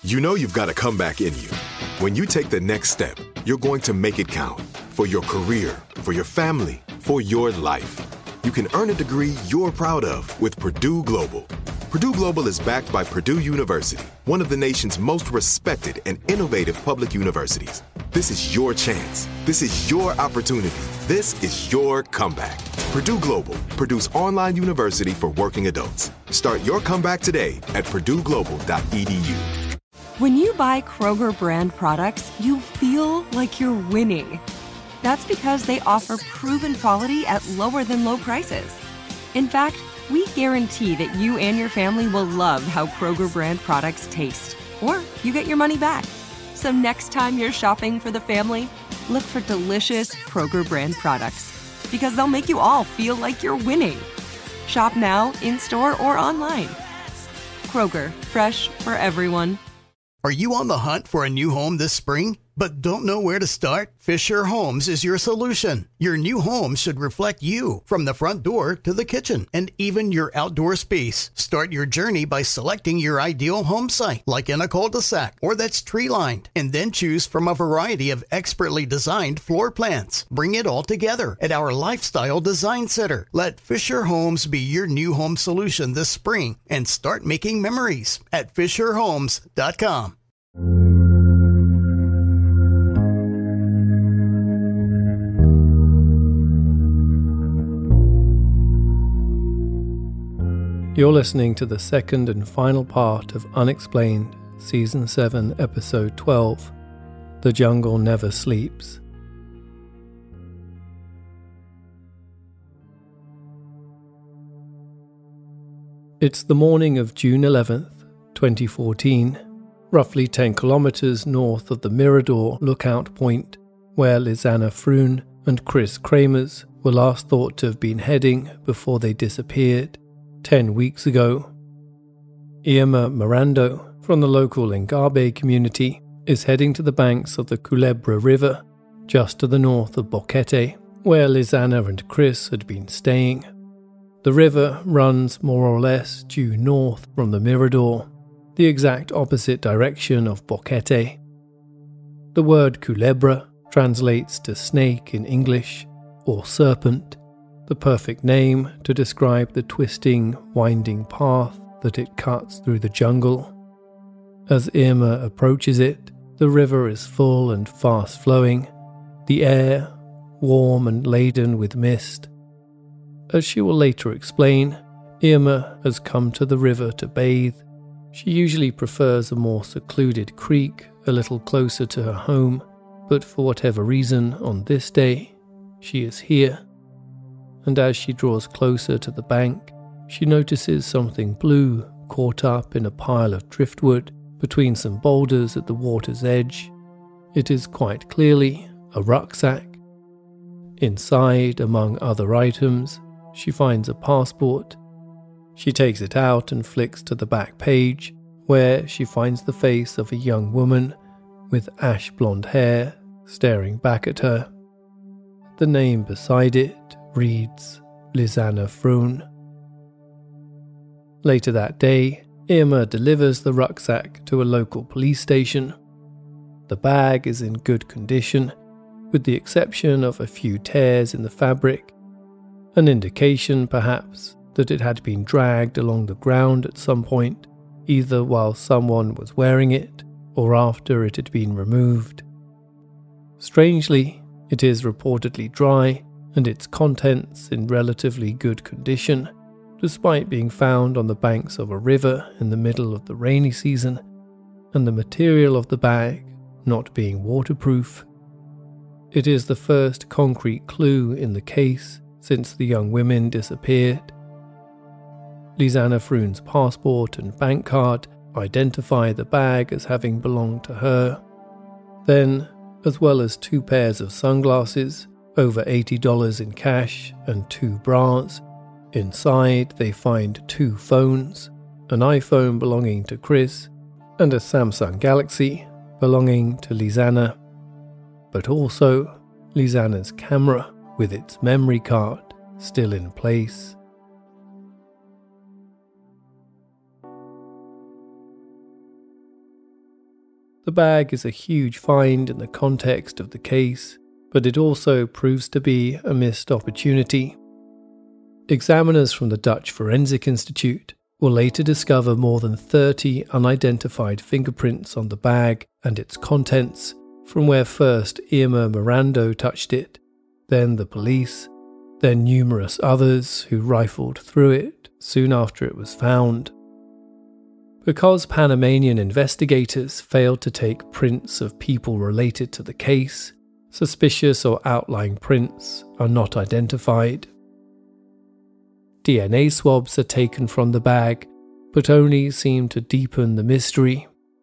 You know you've got a comeback in you. When you take the next step, you're going to make it count. For your career, for your family, for your life. You can earn a degree you're proud of with Purdue Global. Purdue Global is backed by Purdue University, one of the nation's most respected and innovative public universities. This is your chance. This is your opportunity. This is your comeback. Purdue Global, Purdue's online university for working adults. Start your comeback today at purdueglobal.edu. When you buy Kroger brand products, you feel like you're winning. That's because they offer proven quality at lower than low prices. In fact, we guarantee that you and your family will love how Kroger brand products taste, or you get your money back. So next time you're shopping for the family, look for delicious Kroger brand products, because they'll make you all feel like you're winning. Shop now, in-store, or online. Kroger, fresh for everyone. Are you on the hunt for a new home this spring, but don't know where to start? Fisher Homes is your solution. Your new home should reflect you, from the front door to the kitchen, and even your outdoor space. Start your journey by selecting your ideal home site, like in a cul-de-sac or that's tree-lined, and then choose from a variety of expertly designed floor plans. Bring it all together at our Lifestyle Design Center. Let Fisher Homes be your new home solution this spring and start making memories at FisherHomes.com. You're listening to the second and final part of Unexplained, Season 7, Episode 12, The Jungle Never Sleeps. It's the morning of June 11th, 2014, roughly 10 kilometers north of the Mirador lookout point, where Lisanna Froon and Chris Kramers were last thought to have been heading before they disappeared 10 weeks ago. Irma Mirando, from the local Ngabe community, is heading to the banks of the Culebra River, just to the north of Boquete, where Lisanna and Chris had been staying. The river runs more or less due north from the Mirador, the exact opposite direction of Boquete. The word Culebra translates to snake in English, or serpent, the perfect name to describe the twisting, winding path that it cuts through the jungle. As Irma approaches it, the river is full and fast-flowing, the air warm and laden with mist. As she will later explain, Irma has come to the river to bathe. She usually prefers a more secluded creek a little closer to her home, but for whatever reason, on this day, she is here. And as she draws closer to the bank, she notices something blue caught up in a pile of driftwood between some boulders at the water's edge. It is quite clearly a rucksack. Inside, among other items, she finds a passport. She takes it out and flicks to the back page, where she finds the face of a young woman with ash blonde hair staring back at her. The name beside it reads Lisanna Froon. Later that day, Irma delivers the rucksack to a local police station. The bag is in good condition, with the exception of a few tears in the fabric, an indication perhaps that it had been dragged along the ground at some point, either while someone was wearing it or after it had been removed. Strangely, it is reportedly dry and its contents in relatively good condition, despite being found on the banks of a river in the middle of the rainy season, and the material of the bag not being waterproof. It is the first concrete clue in the case since the young women disappeared. Lisanna Froon's passport and bank card identify the bag as having belonged to her. Then, as well as 2 pairs of sunglasses, over $80 in cash, and 2 bras, inside they find 2 phones, an iPhone belonging to Chris, and a Samsung Galaxy belonging to Lisanna, but also Lisanna's camera with its memory card still in place. The bag is a huge find in the context of the case, but it also proves to be a missed opportunity. Examiners from the Dutch Forensic Institute will later discover more than 30 unidentified fingerprints on the bag and its contents, from where first Irma Mirando touched it, then the police, then numerous others who rifled through it soon after it was found. Because Panamanian investigators failed to take prints of people related to the case, suspicious or outlying prints are not identified. DNA swabs are taken from the bag, but only seem to deepen the mystery.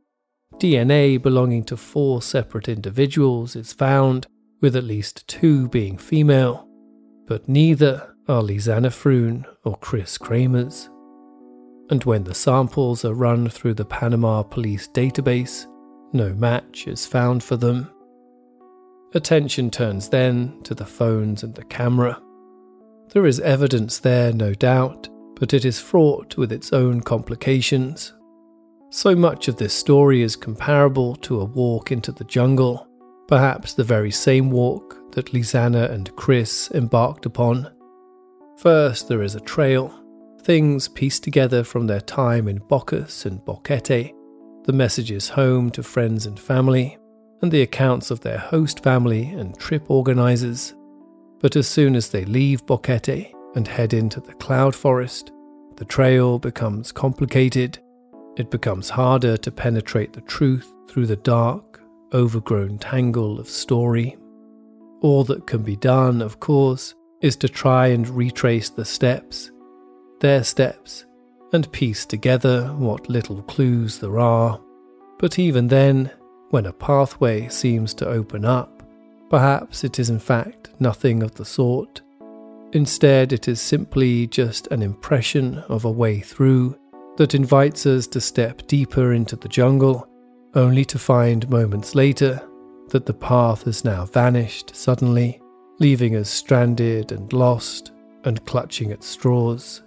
DNA belonging to 4 separate individuals is found, with at least 2 being female, but neither are Lisanne Froon or Chris Kramers. And when the samples are run through the Panama police database, no match is found for them. Attention turns then to the phones and the camera. There is evidence there, no doubt, but it is fraught with its own complications. So much of this story is comparable to a walk into the jungle, perhaps the very same walk that Lisanne and Chris embarked upon. First, there is a trail, things pieced together from their time in Bocas and Boquete, the messages home to friends and family, and the accounts of their host family and trip organisers. But as soon as they leave Boquete and head into the cloud forest, the trail becomes complicated. It becomes harder to penetrate the truth through the dark, overgrown tangle of story. All that can be done, of course, is to try and retrace the steps, their steps, and piece together what little clues there are. But even then, when a pathway seems to open up, perhaps it is in fact nothing of the sort. Instead, it is simply just an impression of a way through that invites us to step deeper into the jungle, only to find moments later that the path has now vanished suddenly, leaving us stranded and lost and clutching at straws.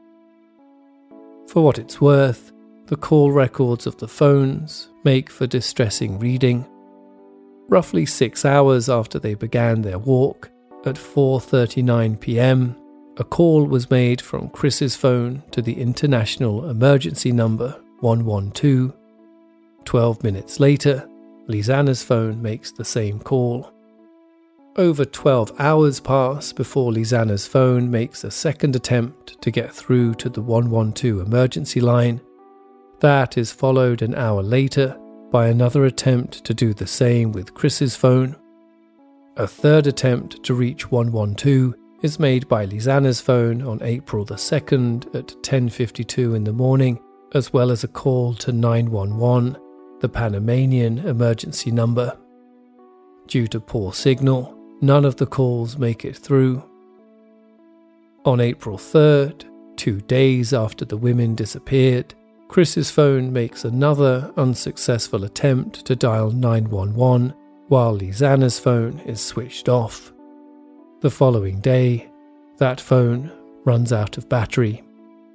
For what it's worth, the call records of the phones make for distressing reading. Roughly 6 hours after they began their walk, at 4:39 p.m, a call was made from Chris's phone to the international emergency number 112. 12 minutes later, Lisanne's phone makes the same call. Over 12 hours pass before Lisanne's phone makes a second attempt to get through to the 112 emergency line. That is followed an hour later by another attempt to do the same with Chris's phone. A third attempt to reach 112 is made by Lisanne's phone on April the 2nd at 10:52 in the morning, as well as a call to 911, the Panamanian emergency number. Due to poor signal, none of the calls make it through. On April 3rd, 2 days after the women disappeared, Chris's phone makes another unsuccessful attempt to dial 911 while Lisanne's phone is switched off. The following day, that phone runs out of battery.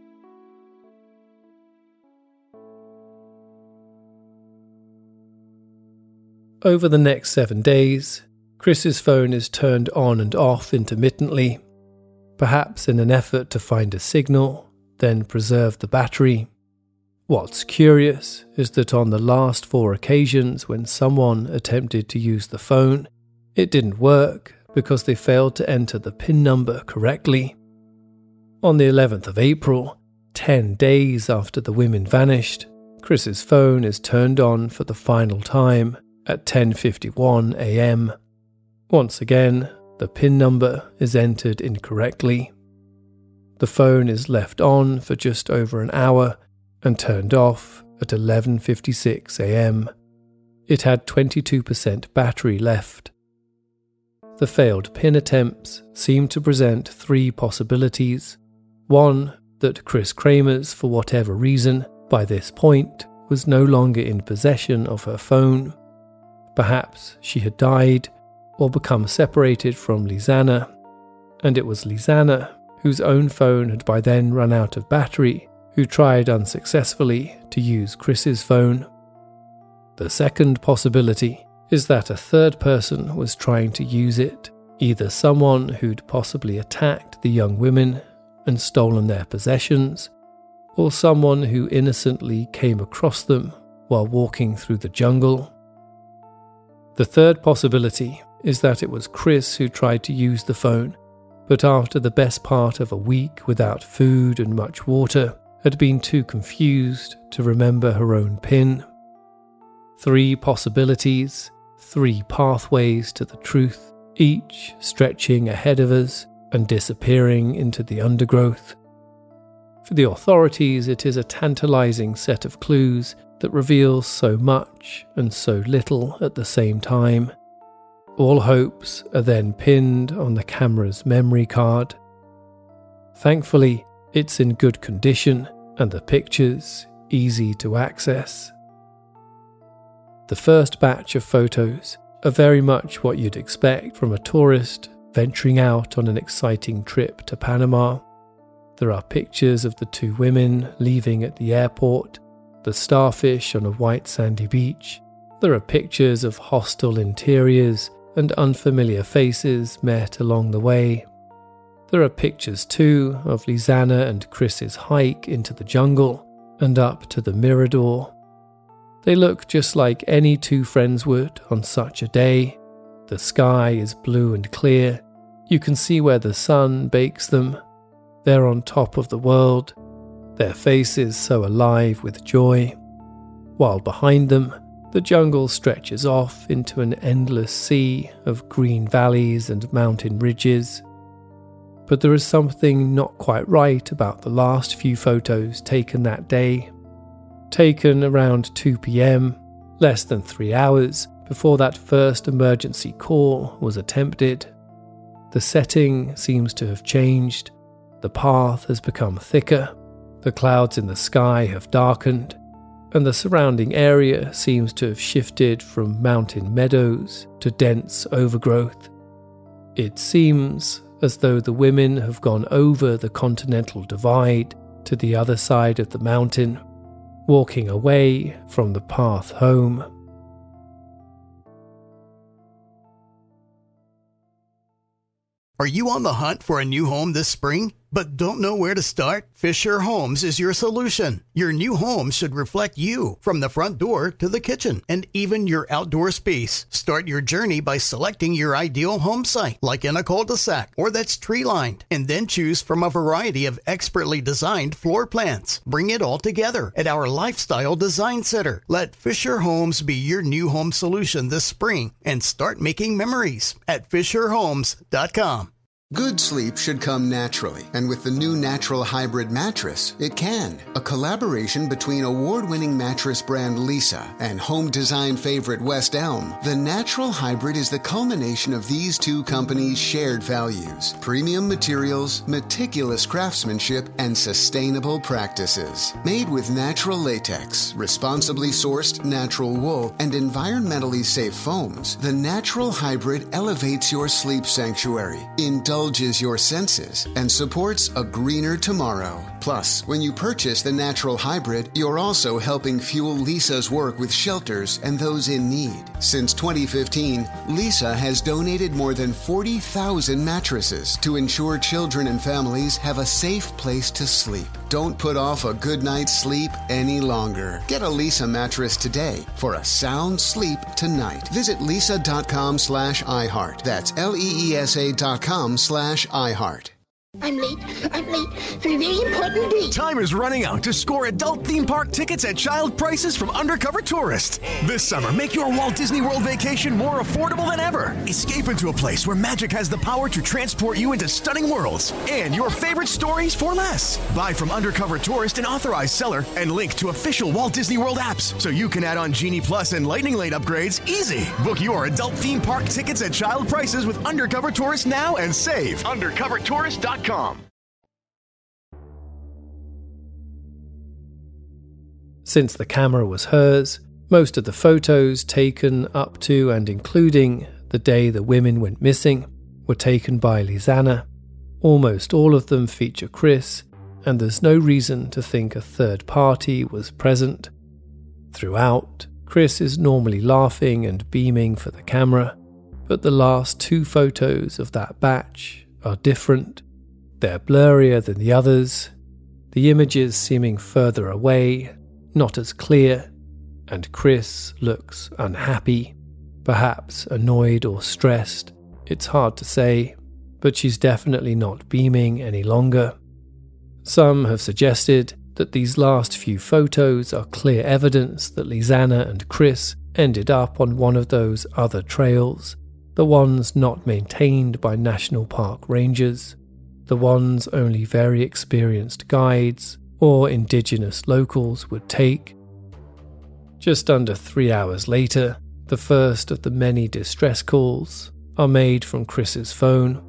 Over the next 7 days, Chris's phone is turned on and off intermittently, perhaps in an effort to find a signal, then preserve the battery. What's curious is that on the last 4 occasions when someone attempted to use the phone, it didn't work because they failed to enter the PIN number correctly. On the 11th of April, 10 days after the women vanished, Chris's phone is turned on for the final time at 10:51 a.m. Once again, the PIN number is entered incorrectly. The phone is left on for just over an hour and turned off at 11:56 a.m. It had 22% battery left. The failed PIN attempts seem to present 3 possibilities. One, that Chris Kramers, for whatever reason, by this point, was no longer in possession of her phone. Perhaps she had died or become separated from Lisanne, and it was Lisanne, whose own phone had by then run out of battery, who tried unsuccessfully to use Chris's phone. The second possibility is that a third person was trying to use it, either someone who'd possibly attacked the young women and stolen their possessions, or someone who innocently came across them while walking through the jungle. The third possibility is that it was Chris who tried to use the phone, but after the best part of a week without food and much water, had been too confused to remember her own PIN. 3 possibilities, 3 pathways to the truth, each stretching ahead of us and disappearing into the undergrowth. For the authorities, it is a tantalizing set of clues that reveals so much and so little at the same time. All hopes are then pinned on the camera's memory card. Thankfully, it's in good condition and the pictures easy to access. The first batch of photos are very much what you'd expect from a tourist venturing out on an exciting trip to Panama. There are pictures of the 2 women leaving at the airport, the starfish on a white sandy beach. There are pictures of hostile interiors and unfamiliar faces met along the way. There are pictures too of Lisanna and Chris's hike into the jungle and up to the Mirador. They look just like any 2 friends would on such a day. The sky is blue and clear. You can see where the sun bakes them. They're on top of the world, their faces so alive with joy. While behind them, the jungle stretches off into an endless sea of green valleys and mountain ridges. But there is something not quite right about the last few photos taken that day. Taken around 2 p.m, less than 3 hours before that first emergency call was attempted. The setting seems to have changed. The path has become thicker, the clouds in the sky have darkened, and the surrounding area seems to have shifted from mountain meadows to dense overgrowth. It seems as though the women have gone over the continental divide to the other side of the mountain, walking away from the path home. Are you on the hunt for a new home this spring, but don't know where to start? Fisher Homes is your solution. Your new home should reflect you, from the front door to the kitchen, and even your outdoor space. Start your journey by selecting your ideal home site, like in a cul-de-sac or that's tree-lined, and then choose from a variety of expertly designed floor plans. Bring it all together at our Lifestyle Design Center. Let Fisher Homes be your new home solution this spring and start making memories at FisherHomes.com. Good sleep should come naturally, and with the new Natural Hybrid mattress, it can. A collaboration between award-winning mattress brand Leesa and home design favorite West Elm, the Natural Hybrid is the culmination of these 2 companies' shared values: premium materials, meticulous craftsmanship, and sustainable practices. Made with natural latex, responsibly sourced natural wool, and environmentally safe foams, the Natural Hybrid elevates your sleep sanctuary, indulges your senses, and supports a greener tomorrow. Plus, when you purchase the Natural Hybrid, you're also helping fuel Leesa's work with shelters and those in need. Since 2015, Leesa has donated more than 40,000 mattresses to ensure children and families have a safe place to sleep. Don't put off a good night's sleep any longer. Get a Leesa mattress today for a sound sleep tonight. Visit leesa.com/iHeart. That's LEESA.com/iHeart. I'm late for a very important date. Time is running out to score adult theme park tickets at child prices from Undercover Tourist. This summer, make your Walt Disney World vacation more affordable than ever. Escape into a place where magic has the power to transport you into stunning worlds and your favorite stories for less. Buy from Undercover Tourist, an authorized seller, and link to official Walt Disney World apps so you can add on Genie Plus and Lightning Lane upgrades easy. Book your adult theme park tickets at child prices with Undercover Tourist now and save. UndercoverTourist.com. Since the camera was hers, most of the photos taken up to and including the day the women went missing were taken by Lisanna. Almost all of them feature Chris, and there's no reason to think a third party was present. Throughout, Chris is normally laughing and beaming for the camera, but the last 2 photos of that batch are different. They're blurrier than the others, the images seeming further away, not as clear, and Chris looks unhappy, perhaps annoyed or stressed. It's hard to say, but she's definitely not beaming any longer. Some have suggested that these last few photos are clear evidence that Lisanna and Chris ended up on one of those other trails, the ones not maintained by national park rangers, the ones only very experienced guides or indigenous locals would take. Just under 3 hours later, the first of the many distress calls are made from Chris's phone.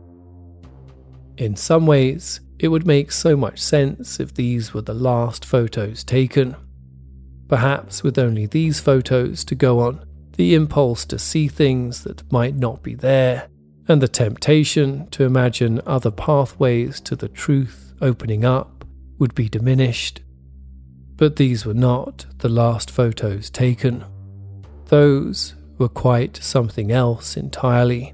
In some ways, it would make so much sense if these were the last photos taken. Perhaps with only these photos to go on, the impulse to see things that might not be there, and the temptation to imagine other pathways to the truth opening up, would be diminished. But these were not the last photos taken. Those were quite something else entirely.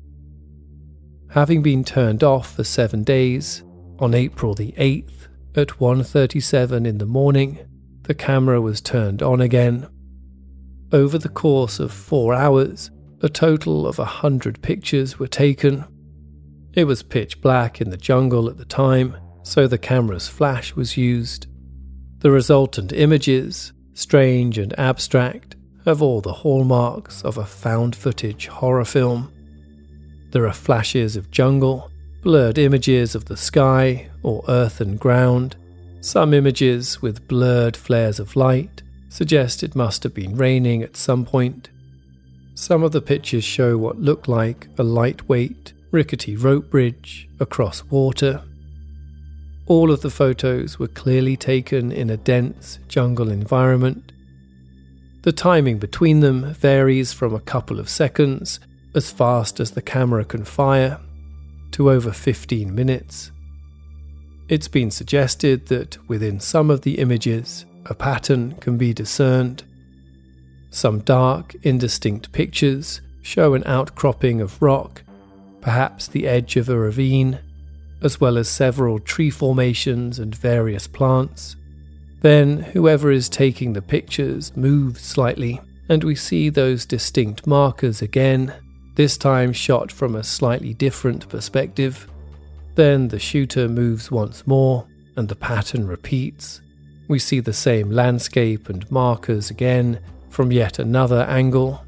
Having been turned off for 7 days, on April the 8th, at 1:37 in the morning, the camera was turned on again. Over the course of 4 hours, a total of 100 pictures were taken. It was pitch black in the jungle at the time, so the camera's flash was used. The resultant images, strange and abstract, have all the hallmarks of a found footage horror film. There are flashes of jungle, blurred images of the sky or earth and ground. Some images with blurred flares of light suggest it must have been raining at some point. Some of the pictures show what looked like a lightweight, rickety rope bridge across water. All of the photos were clearly taken in a dense jungle environment. The timing between them varies from a couple of seconds, as fast as the camera can fire, to over 15 minutes. It's been suggested that within some of the images, a pattern can be discerned. Some dark, indistinct pictures show an outcropping of rock, perhaps the edge of a ravine, as well as several tree formations and various plants. Then whoever is taking the pictures moves slightly, and we see those distinct markers again, this time shot from a slightly different perspective. Then the shooter moves once more, and the pattern repeats. We see the same landscape and markers again from yet another angle.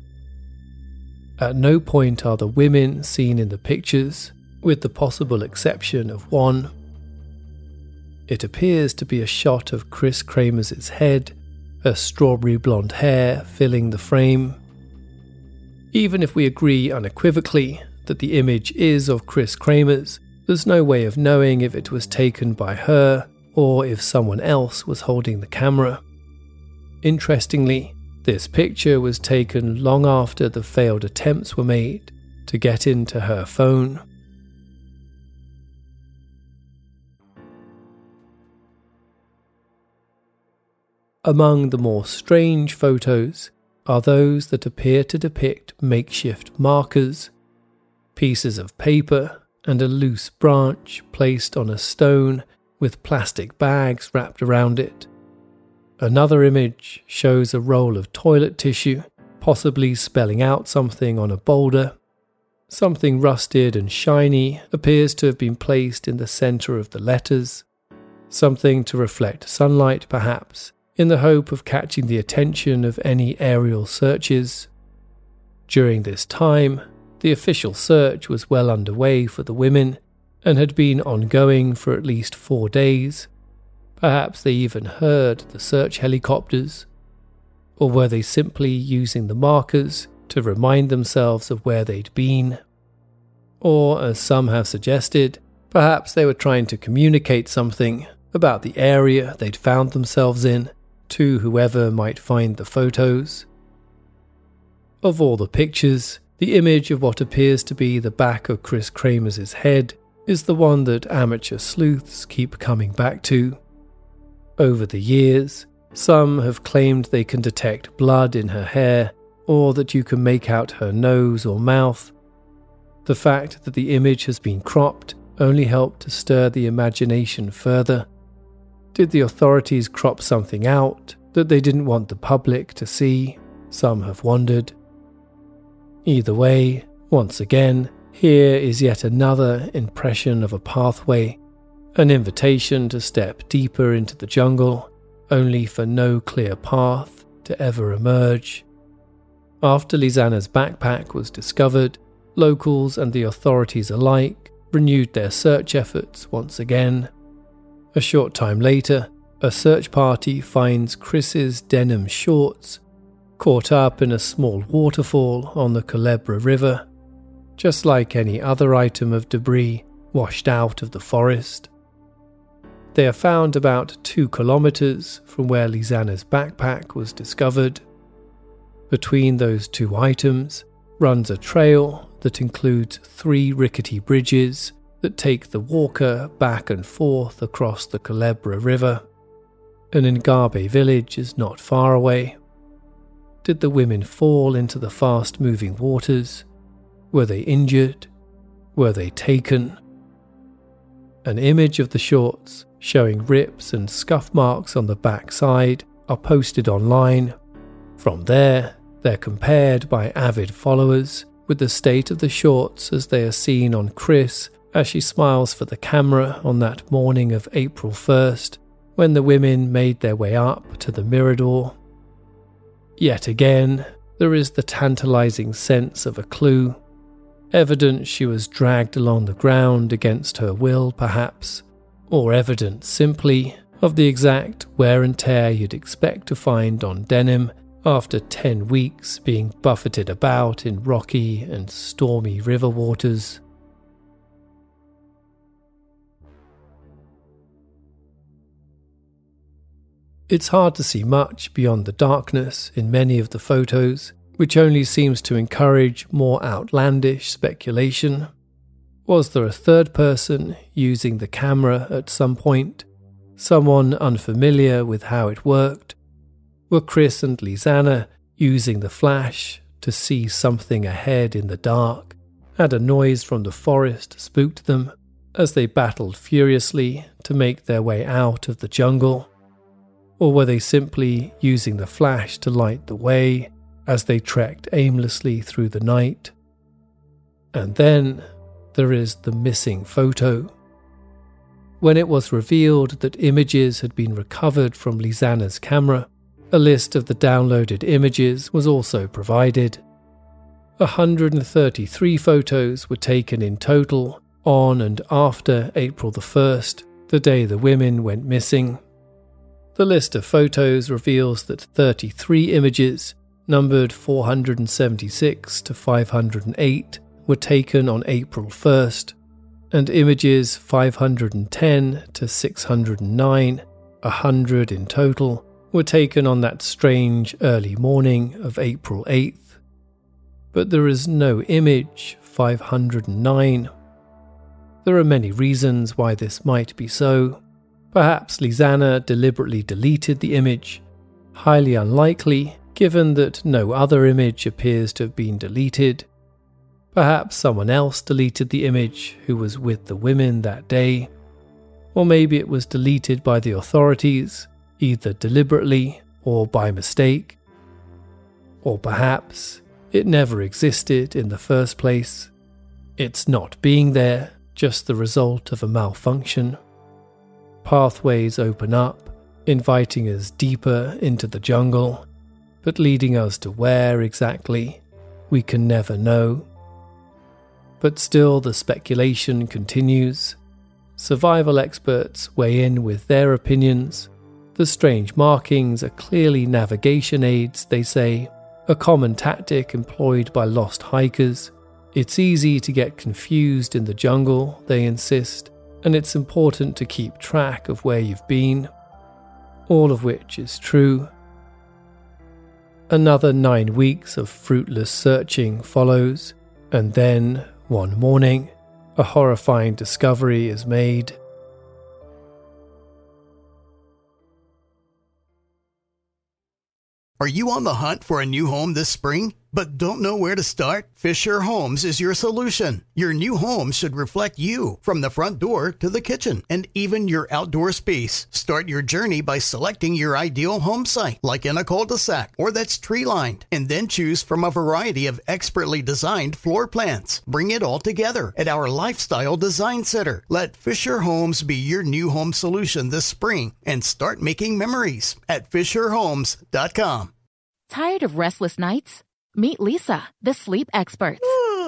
At no point are the women seen in the pictures, with the possible exception of one. It appears to be a shot of Chris Kramer's head, her strawberry blonde hair filling the frame. Even if we agree unequivocally that the image is of Chris Kramer's, there's no way of knowing if it was taken by her or if someone else was holding the camera. Interestingly, this picture was taken long after the failed attempts were made to get into her phone. Among the more strange photos are those that appear to depict makeshift markers, pieces of paper and a loose branch placed on a stone with plastic bags wrapped around it. Another image shows a roll of toilet tissue, possibly spelling out something on a boulder. Something rusted and shiny appears to have been placed in the center of the letters, something to reflect sunlight perhaps, in the hope of catching the attention of any aerial searches. During this time, the official search was well underway for the women and had been ongoing for at least 4 days. Perhaps they even heard the search helicopters. Or were they simply using the markers to remind themselves of where they'd been? Or, as some have suggested, perhaps they were trying to communicate something about the area they'd found themselves in to whoever might find the photos. Of all the pictures, the image of what appears to be the back of Chris Kramer's head is the one that amateur sleuths keep coming back to. Over the years, Some have claimed they can detect blood in her hair, or that you can make out her nose or mouth. The fact that the image has been cropped only helped to stir the imagination further. Did the authorities crop something out that they didn't want the public to see? Some have wondered. Either way, once again, here is yet another impression of a pathway, an invitation to step deeper into the jungle, only for no clear path to ever emerge. After Lisanna's backpack was discovered, locals and the authorities alike renewed their search efforts once again. A short time later, a search party finds Chris's denim shorts caught up in a small waterfall on the Culebra River, just like any other item of debris washed out of the forest. They are found about 2 kilometers from where Lisanna's backpack was discovered. Between those 2 items runs a trail that includes 3 rickety bridges that take the walker back and forth across the Culebra River. An Ngabe village is not far away. Did the women fall into the fast-moving waters? Were they injured? Were they taken? An image of the shorts showing rips and scuff marks on the back side are posted online. From there, they're compared by avid followers with the state of the shorts as they are seen on Chris as she smiles for the camera on that morning of April 1st, when the women made their way up to the Mirador. Yet again, there is the tantalizing sense of a clue. Evidence she was dragged along the ground against her will, perhaps, or evidence simply of the exact wear and tear you'd expect to find on denim after 10 weeks being buffeted about in rocky and stormy river waters. It's hard to see much beyond the darkness in many of the photos, which only seems to encourage more outlandish speculation. Was there a third person using the camera at some point? Someone unfamiliar with how it worked? Were Chris and Lisanna using the flash to see something ahead in the dark? Had a noise from the forest spooked them as they battled furiously to make their way out of the jungle? Or were they simply using the flash to light the way as they trekked aimlessly through the night? And then there is the missing photo. When it was revealed that images had been recovered from Lisanna's camera, a list of the downloaded images was also provided. 133 photos were taken in total on and after April the 1st, the day the women went missing. The list of photos reveals that 33 images, numbered 476 to 508, were taken on April 1st, and images 510 to 609, 100 in total, were taken on that strange early morning of April 8th. But there is no image 509. There are many reasons why this might be so. Perhaps Lisanna deliberately deleted the image. Highly unlikely, given that no other image appears to have been deleted. Perhaps someone else deleted the image who was with the women that day. Or maybe it was deleted by the authorities, either deliberately or by mistake. Or perhaps it never existed in the first place. Its not being there just the result of a malfunction. Pathways open up, inviting us deeper into the jungle, but leading us to where exactly, we can never know. But still the speculation continues. Survival experts weigh in with their opinions. The strange markings are clearly navigation aids, they say, a common tactic employed by lost hikers. It's easy to get confused in the jungle, they insist, and it's important to keep track of where you've been. All of which is true. Another 9 weeks of fruitless searching follows, and then, one morning, a horrifying discovery is made. Are you on the hunt for a new home this spring, but don't know where to start? Fisher Homes is your solution. Your new home should reflect you, from the front door to the kitchen, and even your outdoor space. Start your journey by selecting your ideal home site, like in a cul-de-sac or that's tree-lined, and then choose from a variety of expertly designed floor plans. Bring it all together at our Lifestyle Design Center. Let Fisher Homes be your new home solution this spring and start making memories at FisherHomes.com. Tired of restless nights? Meet Leesa, the sleep experts.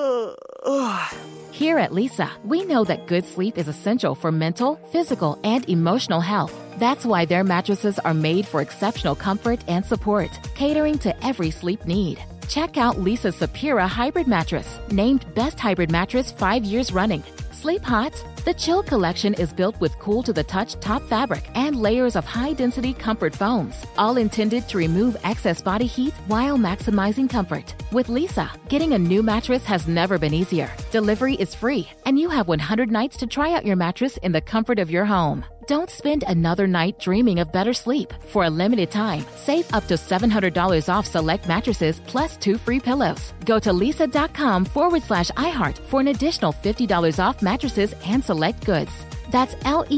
Here at Leesa, we know that good sleep is essential for mental, physical, and emotional health. That's why their mattresses are made for exceptional comfort and support, catering to every sleep need. Check out Leesa's Sapira Hybrid Mattress, named Best Hybrid Mattress 5 years running. Sleep hot? The Chill Collection is built with cool-to-the-touch top fabric and layers of high-density comfort foams, all intended to remove excess body heat while maximizing comfort. With Leesa, getting a new mattress has never been easier. Delivery is free, and you have 100 nights to try out your mattress in the comfort of your home. Don't spend another night dreaming of better sleep. For a limited time, save up to $700 off select mattresses plus 2 free pillows. Go to leesa.com/iHeart for an additional $50 off mattresses and select goods. That's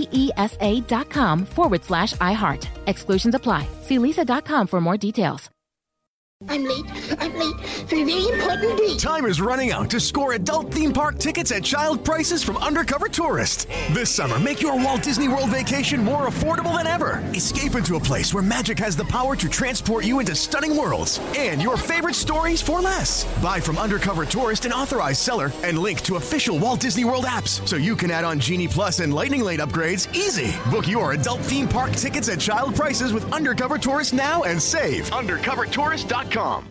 LEESA.com/iHeart. Exclusions apply. See leesa.com for more details. I'm late for a very important date. Time is running out to score adult theme park tickets at child prices from Undercover Tourist. This summer, make your Walt Disney World vacation more affordable than ever. Escape into a place where magic has the power to transport you into stunning worlds and your favorite stories for less. Buy from Undercover Tourist, an authorized seller, and link to official Walt Disney World apps so you can add on Genie Plus and Lightning Lane upgrades easy. Book your adult theme park tickets at child prices with Undercover Tourist now and save. UndercoverTourist.com.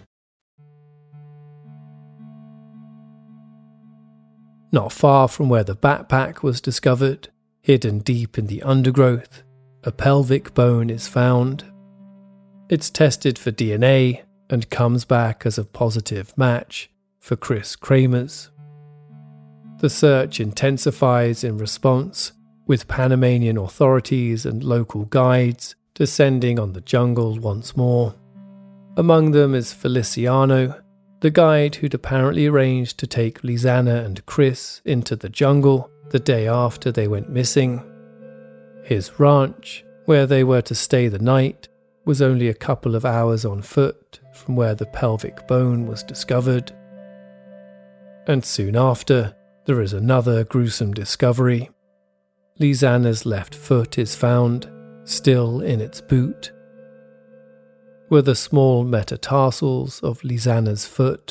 Not far from where the backpack was discovered, hidden deep in the undergrowth, a pelvic bone is found. It's tested for DNA and comes back as a positive match for Chris Kramer's. The search intensifies in response, with Panamanian authorities and local guides descending on the jungle once more. Among them is Feliciano, the guide who'd apparently arranged to take Lisanna and Chris into the jungle the day after they went missing. His ranch, where they were to stay the night, was only a couple of hours on foot from where the pelvic bone was discovered. And soon after, there is another gruesome discovery. Lisanna's left foot is found, still in its boot, were the small metatarsals of Lisanna's foot.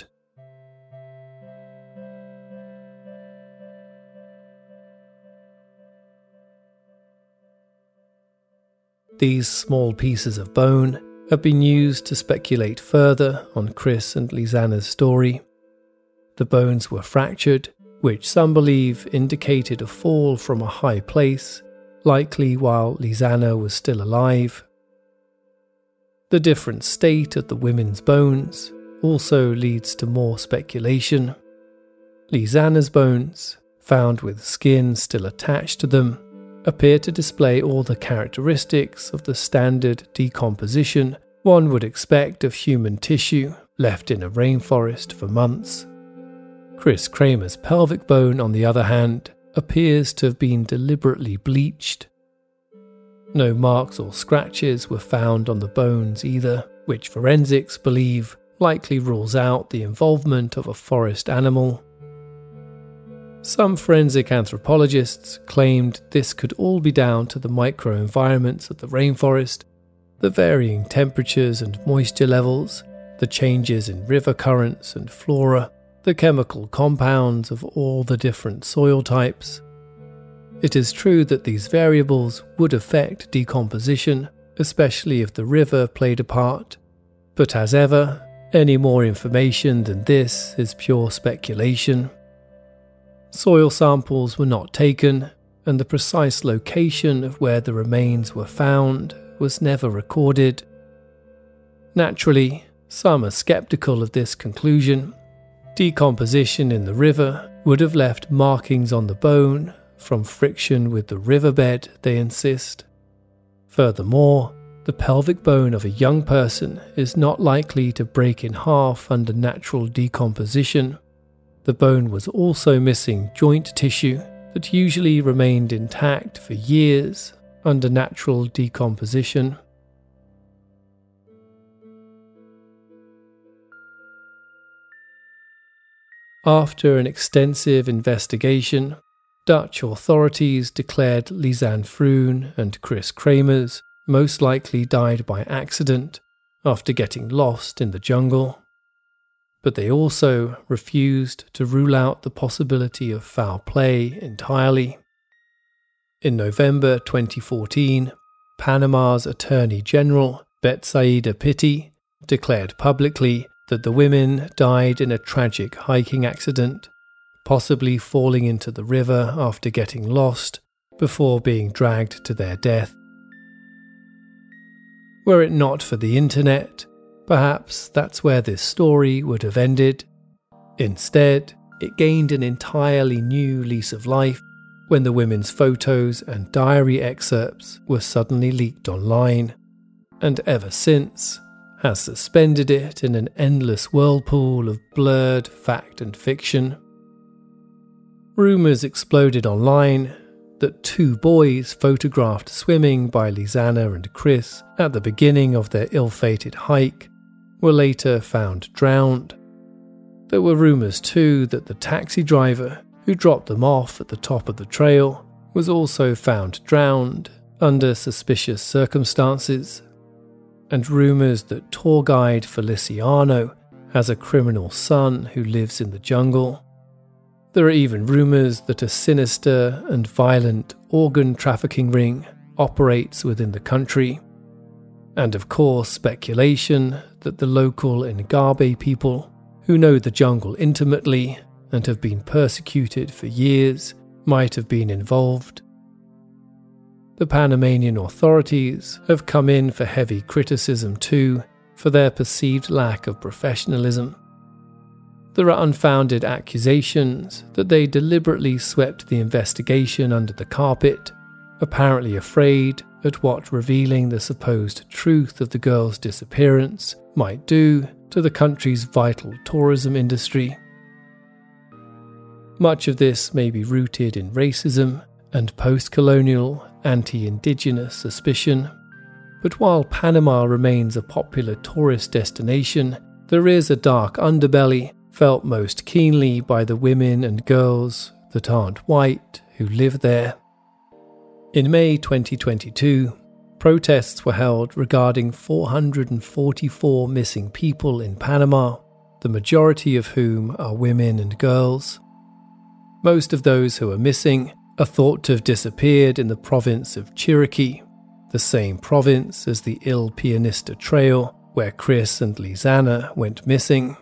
These small pieces of bone have been used to speculate further on Chris and Lisanna's story. The bones were fractured, which some believe indicated a fall from a high place, likely while Lisanna was still alive. The different state of the women's bones also leads to more speculation. Lisanna's bones, found with skin still attached to them, appear to display all the characteristics of the standard decomposition one would expect of human tissue left in a rainforest for months. Chris Kramer's pelvic bone, on the other hand, appears to have been deliberately bleached. No marks or scratches were found on the bones either, which forensics believe likely rules out the involvement of a forest animal. Some forensic anthropologists claimed this could all be down to the microenvironments of the rainforest, the varying temperatures and moisture levels, the changes in river currents and flora, the chemical compounds of all the different soil types. It is true that these variables would affect decomposition, especially if the river played a part, but as ever, any more information than this is pure speculation. Soil samples were not taken, and the precise location of where the remains were found was never recorded. Naturally, some are skeptical of this conclusion. Decomposition in the river would have left markings on the bone from friction with the riverbed, they insist. Furthermore, the pelvic bone of a young person is not likely to break in half under natural decomposition. The bone was also missing joint tissue that usually remained intact for years under natural decomposition. After an extensive investigation, Dutch authorities declared Lisanne Froon and Chris Kramers most likely died by accident after getting lost in the jungle. But they also refused to rule out the possibility of foul play entirely. In November 2014, Panama's Attorney General, Betsaida Pitti, declared publicly that the women died in a tragic hiking accident, possibly falling into the river after getting lost before being dragged to their death. Were it not for the internet, perhaps that's where this story would have ended. Instead, it gained an entirely new lease of life when the women's photos and diary excerpts were suddenly leaked online, and ever since has suspended it in an endless whirlpool of blurred fact and fiction. Rumours exploded online that 2 boys photographed swimming by Lisanne and Chris at the beginning of their ill-fated hike were later found drowned. There were rumours too that the taxi driver who dropped them off at the top of the trail was also found drowned under suspicious circumstances, and rumours that tour guide Feliciano has a criminal son who lives in the jungle. There are even rumours that a sinister and violent organ trafficking ring operates within the country, and of course speculation that the local Ngabe people, who know the jungle intimately and have been persecuted for years, might have been involved. The Panamanian authorities have come in for heavy criticism too for their perceived lack of professionalism. There are unfounded accusations that they deliberately swept the investigation under the carpet, apparently afraid at what revealing the supposed truth of the girl's disappearance might do to the country's vital tourism industry. Much of this may be rooted in racism and post-colonial anti-indigenous suspicion, but while Panama remains a popular tourist destination, there is a dark underbelly felt most keenly by the women and girls that aren't white who live there. In May 2022, protests were held regarding 444 missing people in Panama, the majority of whom are women and girls. Most of those who are missing are thought to have disappeared in the province of Chiriquí, the same province as the Il Pianista Trail where Chris and Lisanne went missing.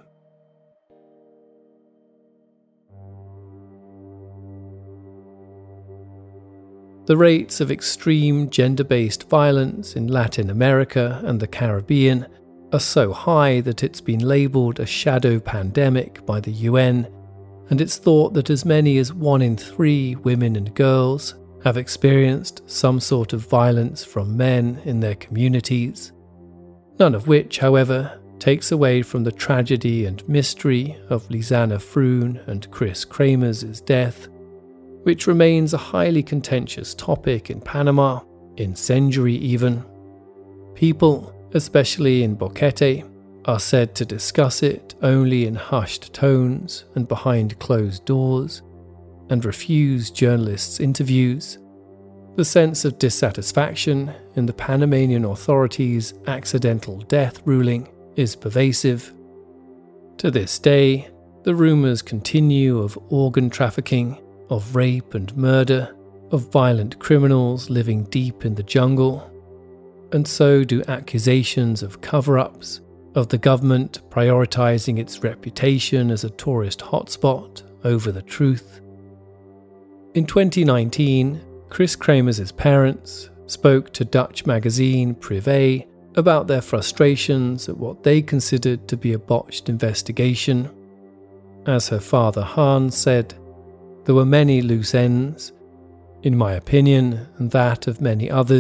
The rates of extreme gender-based violence in Latin America and the Caribbean are so high that it's been labelled a shadow pandemic by the UN, and it's thought that as many as 1 in 3 women and girls have experienced some sort of violence from men in their communities. None of which, however, takes away from the tragedy and mystery of Lisanne Froon and Chris Kramers' death, which remains a highly contentious topic in Panama, incendiary even. People, especially in Boquete, are said to discuss it only in hushed tones and behind closed doors, and refuse journalists' interviews. The sense of dissatisfaction in the Panamanian authorities' accidental death ruling is pervasive. To this day, the rumours continue of organ trafficking, of rape and murder, of violent criminals living deep in the jungle, and so do accusations of cover-ups, of the government prioritising its reputation as a tourist hotspot over the truth. In 2019, Chris Kramers' parents spoke to Dutch magazine Privé about their frustrations at what they considered to be a botched investigation. As her father Hans said, "There were many loose ends. In my opinion, and that of many others,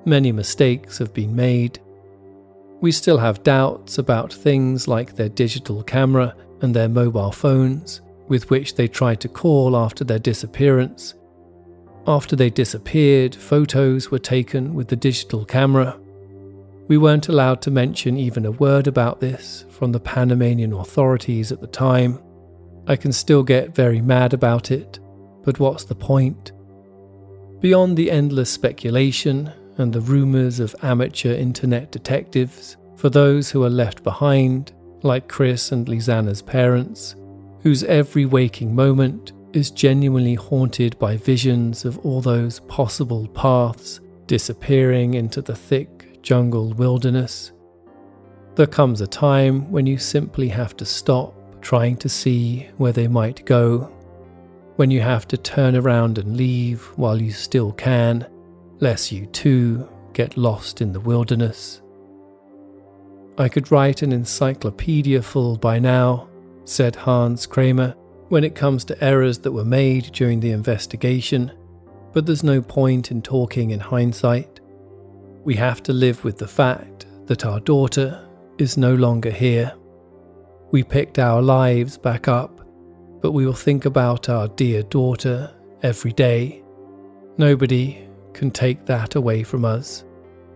Many mistakes have been made. We still have doubts about things like their digital camera and their mobile phones, with which they tried to call after their disappearance. After they disappeared, photos were taken with the digital camera. We weren't allowed to mention even a word about this from the Panamanian authorities at the time. I can still get very mad about it, but what's the point? Beyond the endless speculation and the rumours of amateur internet detectives, for those who are left behind, like Chris and Lisanna's parents, whose every waking moment is genuinely haunted by visions of all those possible paths disappearing into the thick jungle wilderness, there comes a time when you simply have to stop trying to see where they might go, when you have to turn around and leave while you still can, lest you too get lost in the wilderness. I could write an encyclopedia full by now, said Hans Kramer, when it comes to errors that were made during the investigation, but there's no point in talking in hindsight. We have to live with the fact that our daughter is no longer here. We picked our lives back up, but we will think about our dear daughter every day. Nobody can take that away from us.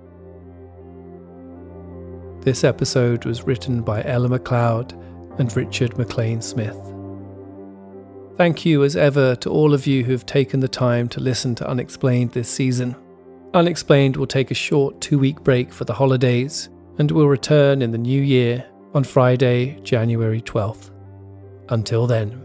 This episode was written by Ella MacLeod and Richard McLean Smith. Thank you as ever to all of you who have taken the time to listen to Unexplained this season. Unexplained will take a short 2-week break for the holidays and will return in the new year on Friday, January 12th. Until then.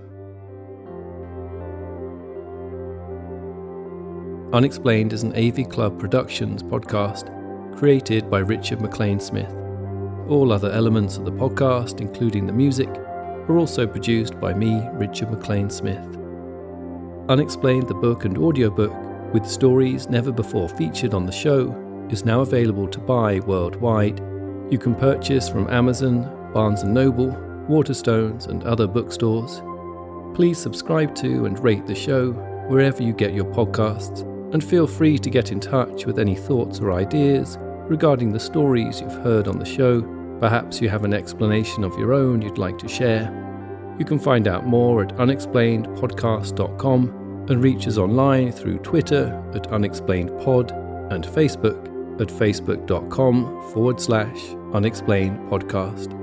Unexplained is an AV Club Productions podcast created by Richard McLean Smith. All other elements of the podcast, including the music, are also produced by me, Richard McLean Smith. Unexplained, the book and audiobook, with stories never before featured on the show, is now available to buy worldwide. You can purchase from Amazon, Barnes & Noble, Waterstones and other bookstores. Please subscribe to and rate the show wherever you get your podcasts, and feel free to get in touch with any thoughts or ideas regarding the stories you've heard on the show. Perhaps you have an explanation of your own you'd like to share. You can find out more at unexplainedpodcast.com and reach us online through Twitter at unexplainedpod and Facebook at facebook.com/unexplainedpodcast.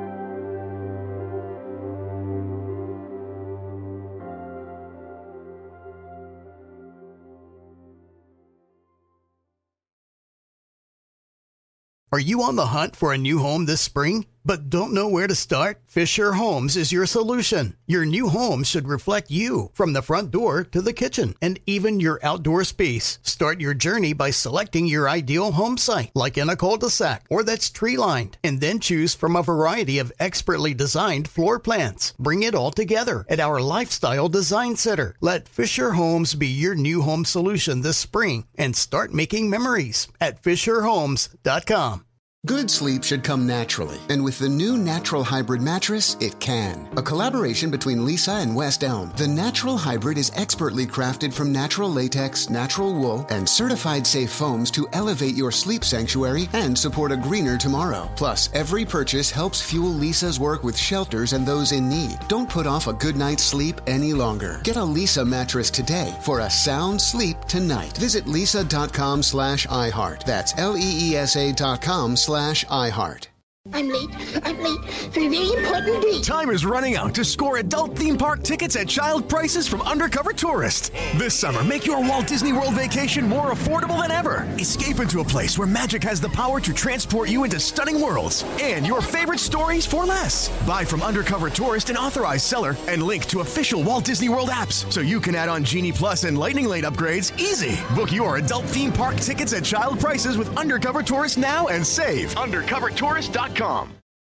Are you on the hunt for a new home this spring, but don't know where to start? Fisher Homes is your solution. Your new home should reflect you, from the front door to the kitchen, and even your outdoor space. Start your journey by selecting your ideal home site, like in a cul-de-sac or that's tree-lined, and then choose from a variety of expertly designed floor plans. Bring it all together at our Lifestyle Design Center. Let Fisher Homes be your new home solution this spring and start making memories at fisherhomes.com. Good sleep should come naturally, and with the new Natural Hybrid mattress, it can. A collaboration between Leesa and West Elm, the Natural Hybrid is expertly crafted from natural latex, natural wool, and certified safe foams to elevate your sleep sanctuary and support a greener tomorrow. Plus, every purchase helps fuel Leesa's work with shelters and those in need. Don't put off a good night's sleep any longer. Get a Leesa mattress today for a sound sleep tonight. Visit leesa.com/iHeart. That's LEESA.com/iHeart. I'm late for a very important date. Time is running out to score adult theme park tickets at child prices from Undercover Tourist. This summer, make your Walt Disney World vacation more affordable than ever. Escape into a place where magic has the power to transport you into stunning worlds and your favorite stories for less. Buy from Undercover Tourist, an authorized seller, and link to official Walt Disney World apps so you can add on Genie Plus and Lightning Lane upgrades easy. Book your adult theme park tickets at child prices with Undercover Tourist now and save. UndercoverTourist.com.